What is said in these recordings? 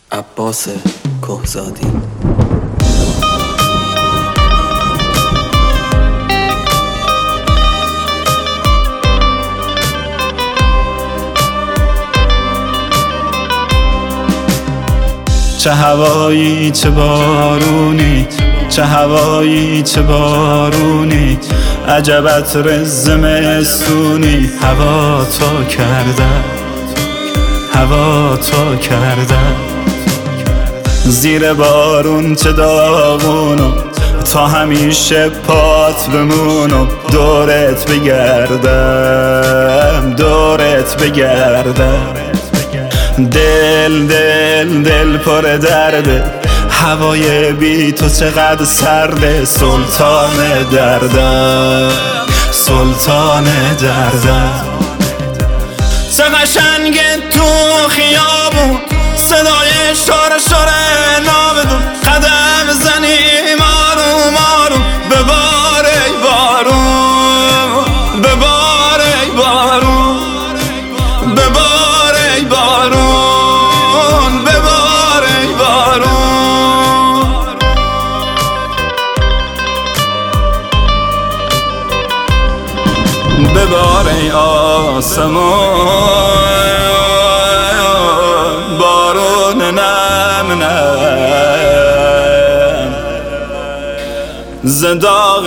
عباس کهزادی. چه هوایی چه بارونی، چه هوایی چه بارونی، عجبت زمستونی. هوا تا کردن، هوا تا کردن، زیر بارون چه داغونو، تا همیشه پات بمونم. دورت بگردم، دورت بگردم. دل دل دل پر درده، هوای بی تو چقدر سرده. سلطان دردم، سلطان دردم. چه قشنگه تو خیابون، صدای شور شور ناودون. قدم زنیم آروم آروم، ببار ای بارون، ببار ای بارون، ببار ای بارون، ببار ای بارون. ببار ای آسمان، بارون نم نم، ز داغ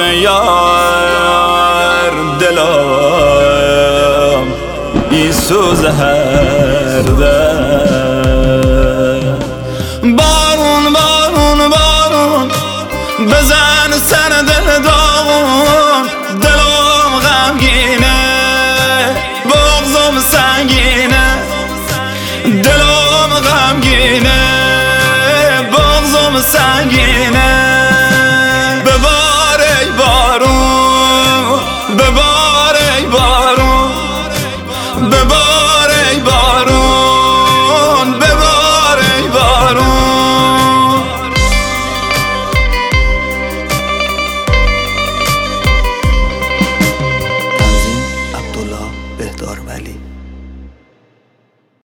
یار دلم ایسوز هر دم. بارون بارون بارون، بزن سر دل داغون. دلم غمگینه، بغضم سنگینه. دلم غمگینه، بغضم سنگینه.